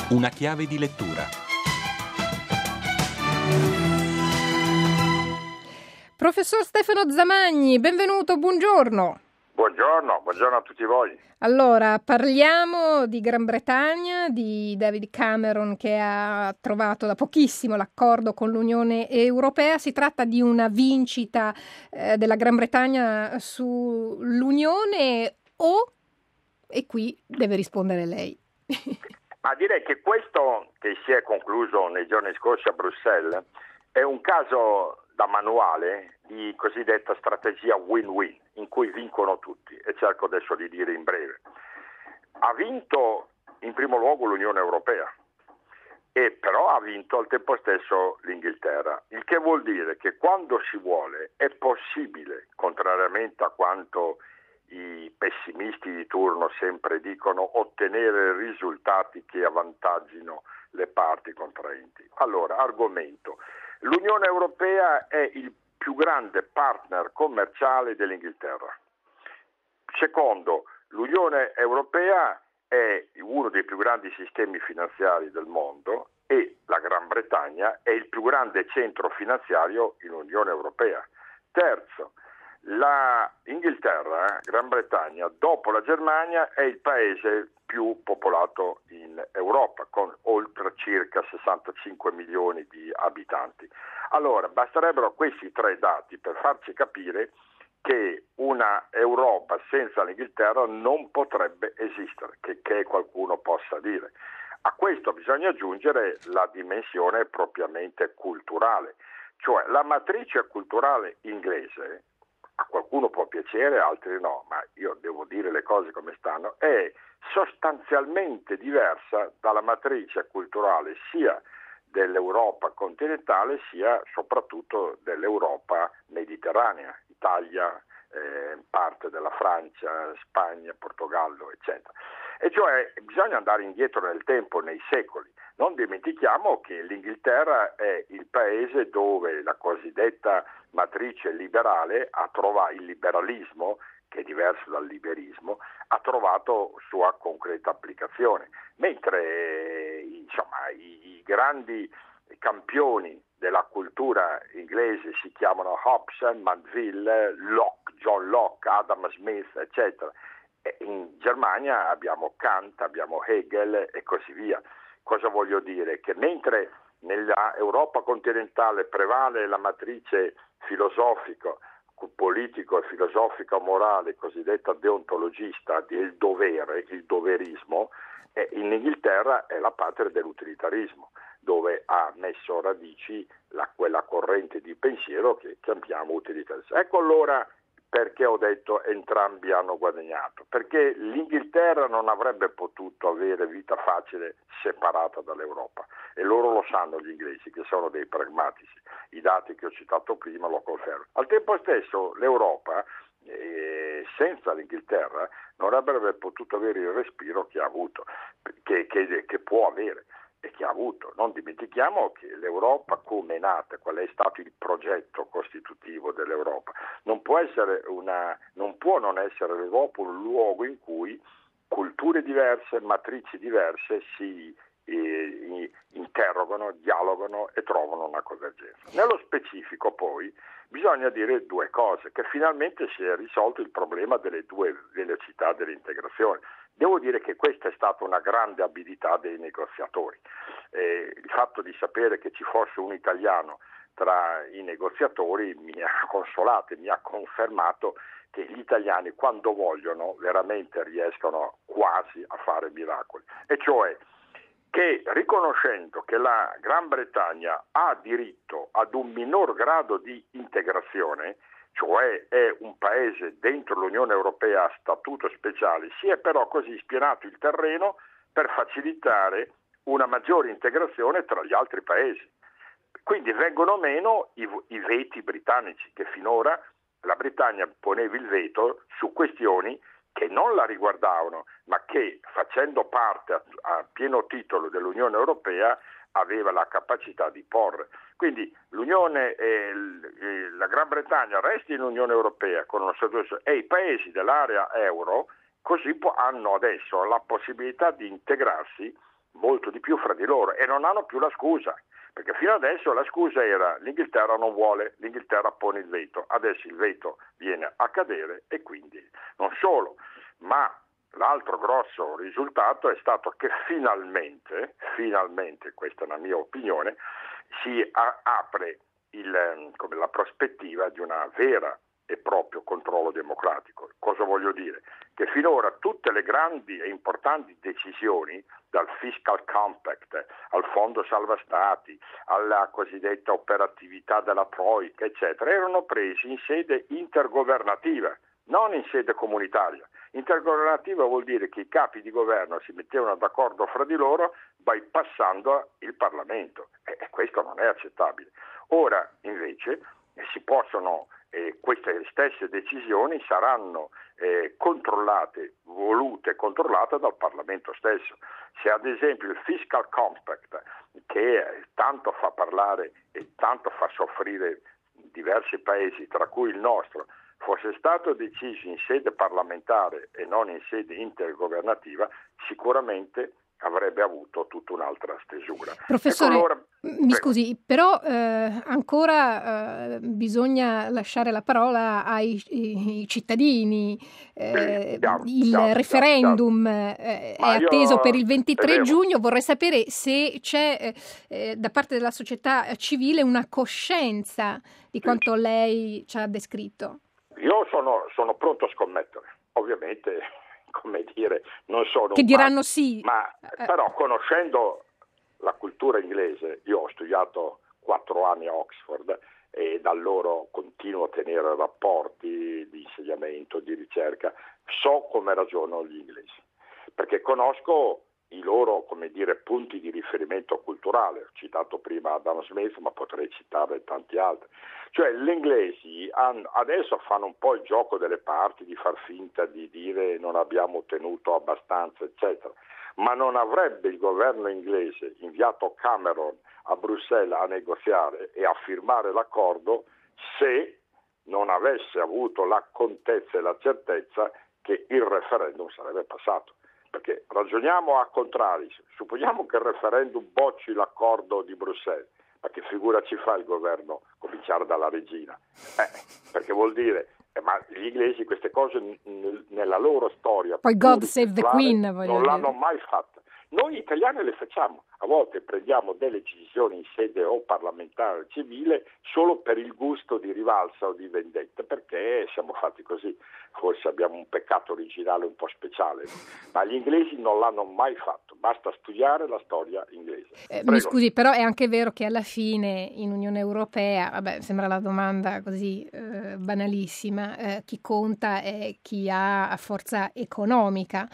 Una chiave di lettura. Professor Stefano Zamagni, benvenuto, buongiorno. Buongiorno a tutti voi. Allora, parliamo di Gran Bretagna, di David Cameron che ha trovato da pochissimo l'accordo con l'Unione Europea. Si tratta di una vincita della Gran Bretagna sull'Unione e qui deve rispondere lei. Ma direi che questo che si è concluso nei giorni scorsi a Bruxelles è un caso da manuale di cosiddetta strategia win-win, in cui vincono tutti, e cerco adesso di dire in breve. Ha vinto in primo luogo l'Unione Europea, e però ha vinto al tempo stesso l'Inghilterra, il che vuol dire che quando si vuole è possibile, contrariamente a quanto i pessimisti di turno sempre dicono, ottenere risultati che avvantaggino le parti contraenti. Allora, argomento. L'Unione Europea è il più grande partner commerciale dell'Inghilterra. Secondo, l'Unione Europea è uno dei più grandi sistemi finanziari del mondo e la Gran Bretagna è il più grande centro finanziario in Unione Europea. Terzo, la Inghilterra, Gran Bretagna, dopo la Germania è il paese più popolato in Europa, con oltre circa 65 milioni di abitanti. Allora, basterebbero questi tre dati per farci capire che una Europa senza l'Inghilterra non potrebbe esistere, che qualcuno possa dire. A questo bisogna aggiungere la dimensione propriamente culturale, cioè la matrice culturale inglese. A qualcuno può piacere, a altri no, ma io devo dire le cose come stanno, è sostanzialmente diversa dalla matrice culturale sia dell'Europa continentale sia soprattutto dell'Europa mediterranea, Italia, parte della Francia, Spagna, Portogallo, eccetera. E cioè bisogna andare indietro nel tempo, nei secoli. Non dimentichiamo che l'Inghilterra è il paese dove la cosiddetta matrice liberale il liberalismo, che è diverso dal liberismo, ha trovato sua concreta applicazione, mentre i grandi campioni della cultura inglese si chiamano Hobson, Mandeville, John Locke, Adam Smith, eccetera. E in Germania abbiamo Kant, abbiamo Hegel e così via. Cosa voglio dire? Che mentre nella Europa continentale prevale la matrice politico e filosofica morale cosiddetta deontologista del dovere, il doverismo, in Inghilterra è la patria dell'utilitarismo, dove ha messo radici quella corrente di pensiero che chiamiamo utilitarismo. Ecco allora perché ho detto entrambi hanno guadagnato, perché l'Inghilterra non avrebbe potuto avere vita facile separata dall'Europa, e loro lo sanno gli inglesi, che sono dei pragmatici. I dati che ho citato prima lo confermano. Al tempo stesso l'Europa senza l'Inghilterra non avrebbe potuto avere il respiro che ha avuto, che può avere e che ha avuto. Non dimentichiamo che l'Europa, come è nata, qual è stato il progetto costitutivo dell'Europa, non può non essere l'Europa un luogo in cui culture diverse, matrici diverse si interrogano, dialogano e trovano una convergenza. Nello specifico poi bisogna dire due cose, che finalmente si è risolto il problema delle due velocità dell'integrazione. Devo dire che questa è stata una grande abilità dei negoziatori. Il fatto di sapere che ci fosse un italiano tra i negoziatori mi ha consolato e mi ha confermato che gli italiani quando vogliono veramente riescono quasi a fare miracoli. E cioè che riconoscendo che la Gran Bretagna ha diritto ad un minor grado di integrazione, cioè è un paese dentro l'Unione Europea a statuto speciale, si è però così spianato il terreno per facilitare una maggiore integrazione tra gli altri paesi. Quindi vengono meno i veti britannici, che finora la Britannia poneva il veto su questioni che non la riguardavano, ma che facendo parte a pieno titolo dell'Unione Europea aveva la capacità di porre. Quindi la Gran Bretagna resta in Unione Europea con uno statuto e i paesi dell'area euro così hanno adesso la possibilità di integrarsi molto di più fra di loro e non hanno più la scusa, perché fino adesso la scusa era l'Inghilterra non vuole, l'Inghilterra pone il veto, adesso il veto viene a cadere e quindi non solo, ma l'altro grosso risultato è stato che finalmente, questa è una mia opinione, si apre la prospettiva di una vera e proprio controllo democratico. Cosa voglio dire? Che finora tutte le grandi e importanti decisioni, dal Fiscal Compact al Fondo Salva Stati, alla cosiddetta operatività della Troika, eccetera, erano presi in sede intergovernativa, non in sede comunitaria. Intergovernativa vuol dire che i capi di governo si mettevano d'accordo fra di loro bypassando il Parlamento e questo non è accettabile. Ora invece si possono queste stesse decisioni saranno volute e controllate dal Parlamento stesso. Se ad esempio il Fiscal Compact, che tanto fa parlare e tanto fa soffrire diversi paesi, tra cui il nostro, fosse stato deciso in sede parlamentare e non in sede intergovernativa, sicuramente avrebbe avuto tutta un'altra stesura. Professore, mi scusi, però ancora bisogna lasciare la parola ai cittadini. Il referendum è atteso per il 23 giugno. Vorrei sapere se c'è da parte della società civile una coscienza di quanto lei ci ha descritto. Io sono pronto a scommettere, ovviamente, come dire, non sono che diranno sì, ma però conoscendo la cultura inglese, io ho studiato 4 anni a Oxford e da loro continuo a tenere rapporti di insegnamento, di ricerca, so come ragionano gli inglesi, perché conosco i loro, come dire, punti di riferimento culturale. Ho citato prima Adam Smith, ma potrei citare tanti altri. Cioè gli inglesi adesso fanno un po' il gioco delle parti, di far finta di dire non abbiamo ottenuto abbastanza, eccetera. Ma non avrebbe il governo inglese inviato Cameron a Bruxelles a negoziare e a firmare l'accordo se non avesse avuto la contezza e la certezza che il referendum sarebbe passato. Perché ragioniamo a contrario, supponiamo che il referendum bocci l'accordo di Bruxelles, ma che figura ci fa il governo cominciare dalla regina? Perché vuol dire, ma gli inglesi queste cose nella loro storia poi God Save the Queen non l'hanno mai fatta. Noi italiani le facciamo, a volte prendiamo delle decisioni in sede o parlamentare o civile solo per il gusto di rivalsa o di vendetta, perché siamo fatti così, forse abbiamo un peccato originale un po' speciale, ma gli inglesi non l'hanno mai fatto, basta studiare la storia inglese. Mi scusi, però è anche vero che alla fine in Unione Europea, sembra la domanda così banalissima, chi conta è chi ha forza economica.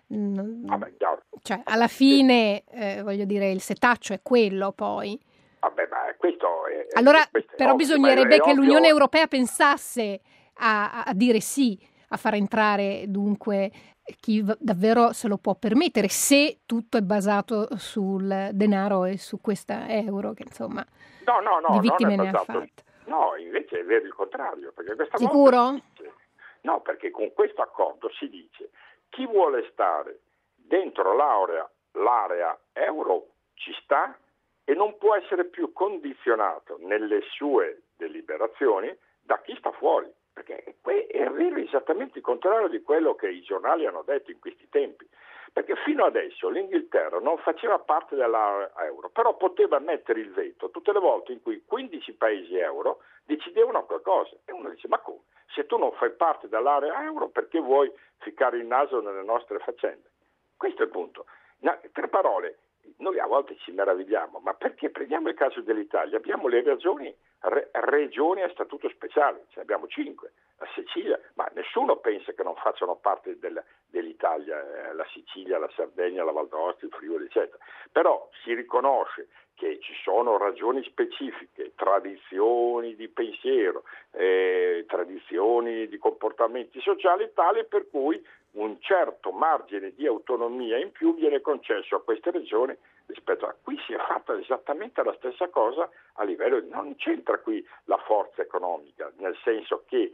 Cioè, alla fine, voglio dire, il setaccio è quello poi. Ma questo allora, però ovvio, bisognerebbe che ovvio. l'Unione Europea pensasse a dire sì, a far entrare dunque chi davvero se lo può permettere, se tutto è basato sul denaro e su questa euro che insomma di vittime ne ha fatte. No, invece è vero il contrario, perché questa sicuro? Volta no, perché con questo accordo si dice chi vuole stare dentro l'area euro ci sta e non può essere più condizionato nelle sue deliberazioni da chi sta fuori, perché è esattamente il contrario di quello che i giornali hanno detto in questi tempi, perché fino adesso l'Inghilterra non faceva parte dell'area euro, però poteva mettere il veto tutte le volte in cui 15 paesi euro decidevano qualcosa e uno dice ma come? Se tu non fai parte dell'area euro perché vuoi ficcare il naso nelle nostre faccende? Questo è il punto. Tre parole, noi a volte ci meravigliamo, ma perché prendiamo il caso dell'Italia? Abbiamo le regioni a statuto speciale, cioè abbiamo 5, la Sicilia, ma nessuno pensa che non facciano parte dell'Italia, la Sicilia, la Sardegna, la Val d'Aosta, il Friuli, eccetera. Però si riconosce che ci sono ragioni specifiche, tradizioni di pensiero, tradizioni di comportamenti sociali tali per cui un certo margine di autonomia in più viene concesso a queste regioni rispetto a qui si è fatta esattamente la stessa cosa a livello, non c'entra qui la forza economica, nel senso che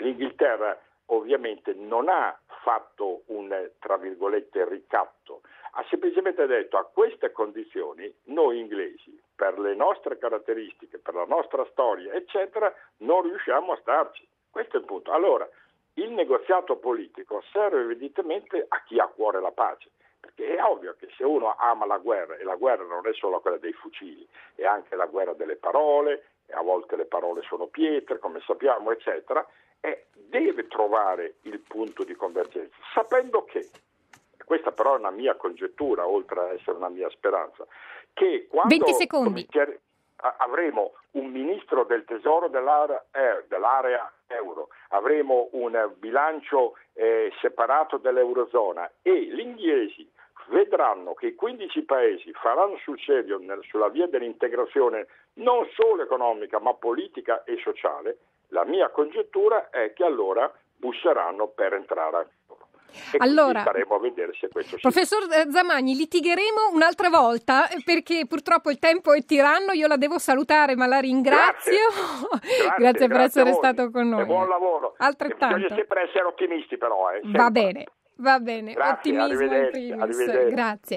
l'Inghilterra ovviamente non ha fatto un, tra virgolette, ricatto, ha semplicemente detto: a queste condizioni noi inglesi, per le nostre caratteristiche, per la nostra storia, eccetera, non riusciamo a starci. Questo è il punto. Allora, il negoziato politico serve evidentemente a chi ha a cuore la pace, perché è ovvio che se uno ama la guerra, e la guerra non è solo quella dei fucili, è anche la guerra delle parole, e a volte le parole sono pietre, come sappiamo, eccetera, e deve trovare il punto di convergenza, sapendo che, questa però è una mia congettura, oltre a essere una mia speranza, che quando 20 secondi. Avremo un ministro del tesoro dell'area euro, avremo un bilancio separato dell'eurozona e gli inglesi vedranno che i 15 paesi faranno sul serio sulla via dell'integrazione non solo economica ma politica e sociale, la mia congettura è che allora busseranno per entrare a loro. E allora staremo a vedere se questo Professor Zamagni, litigheremo un'altra volta perché purtroppo il tempo è tiranno, io la devo salutare ma la ringrazio. Grazie per essere stato con noi. E buon lavoro. Altrettanto. Bisogna sempre essere ottimisti però. Va bene, Grazie, ottimismo in primis. Grazie.